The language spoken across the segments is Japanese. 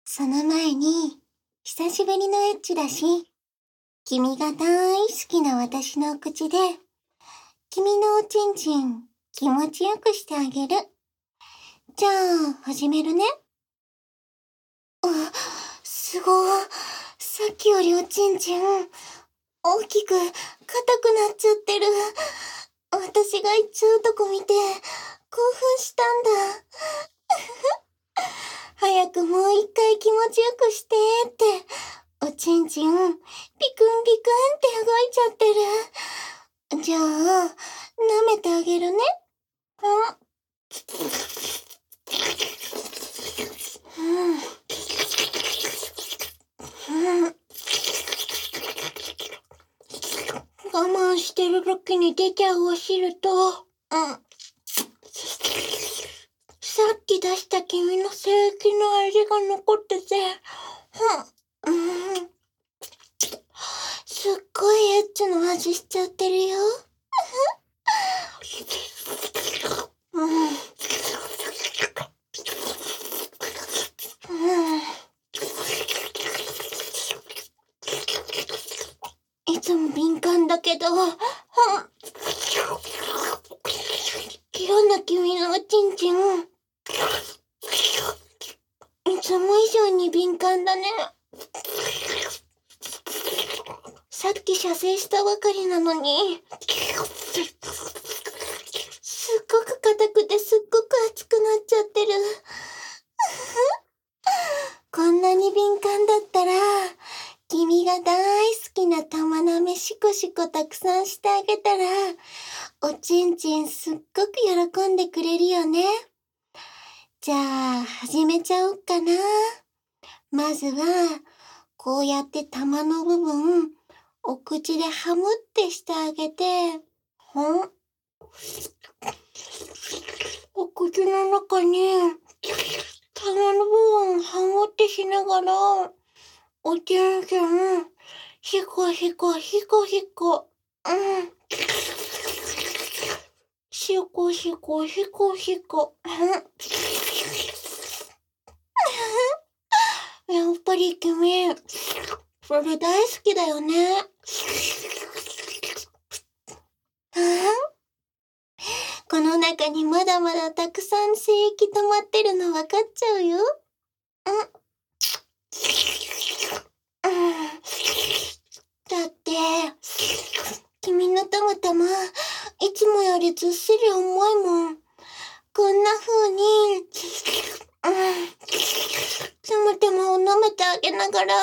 その前に、久しぶりのエッチだし、君が大好きな私の口で、君のおちんちん気持ちよくしてあげる。じゃあ、始めるね。すごい。さっきよりおちんちん、大きく、硬くなっちゃってる。私が行っちゃうとこ見て、興奮したんだ。早くもう一回気持ちよくしてって、おちんちん、ピクンピクンって動いちゃってる。じゃあ、舐めてあげるね。我慢してる時に出ちゃうお汁と、さっき出した君の精液の味が残ってて、すっごいエッチの味しちゃってるよ。いつも敏感だけど、今日の君のおちんちん、いつも以上に敏感だね。さっき射精したばかりなのに、すっごく硬くてすっごく熱くなっちゃってる。こんなに敏感だったら、君が大好きな玉なめシコシコたくさんしてあげたら、おちんちんすっごく喜んでくれるよね。じゃあ、始めちゃおうかな。まずは、こうやって玉の部分、お口でハムってしてあげて、お口の中に、玉の部分ハムってしながら、おちんちん、ヒコヒコヒコヒコ、シコシコヒコヒコ、やっぱり君、それ大好きだよね。この中にまだまだたくさん精液溜まってるの分かっちゃうよ。だって、君のたまたま、いつもよりずっしり重いもん。こんな風に、たまたまを舐めてあげながら、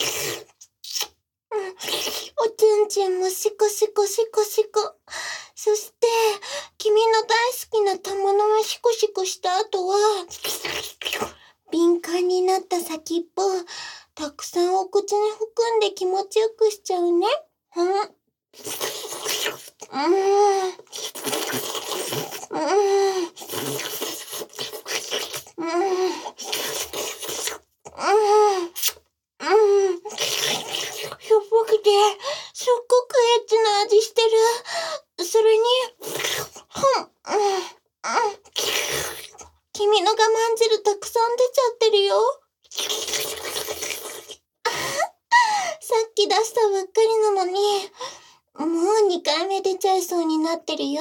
おちんちんもシコシコシコシコ。そして、君の大好きな玉のめシコシコした後は、敏感になった先っぽ、たくさんお口に含んで気持ちよくしちゃうね。しょっぱくて、すっごくエッチな味してる。それに、君の我慢汁たくさん出ちゃってるよ。さっき出したばっかりなのに、もう2回目出ちゃいそうになってるよ。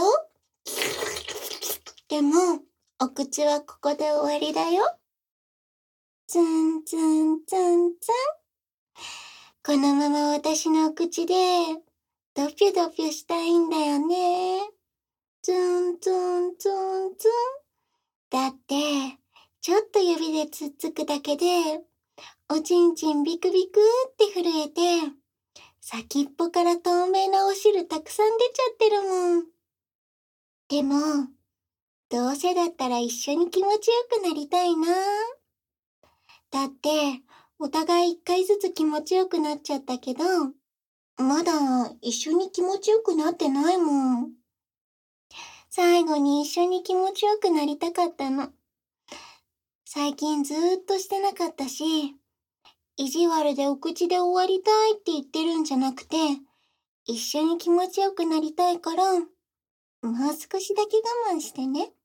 でも、お口はここで終わりだよ。ツンツンツンツン。このまま私のお口で、ドピュドピュしたいんだよね。ツンツンツンツン。だって、ちょっと指でつっつくだけで、おちんちんビクビクって震えて、先っぽから透明なお汁たくさん出ちゃってるもん。でも、どうせだったら一緒に気持ちよくなりたいな。だって、お互い一回ずつ気持ちよくなっちゃったけど、まだ一緒に気持ちよくなってないもん。最後に一緒に気持ちよくなりたかったの。最近ずーっとしてなかったし、意地悪でお口で終わりたいって言ってるんじゃなくて、一緒に気持ちよくなりたいから、もう少しだけ我慢してね。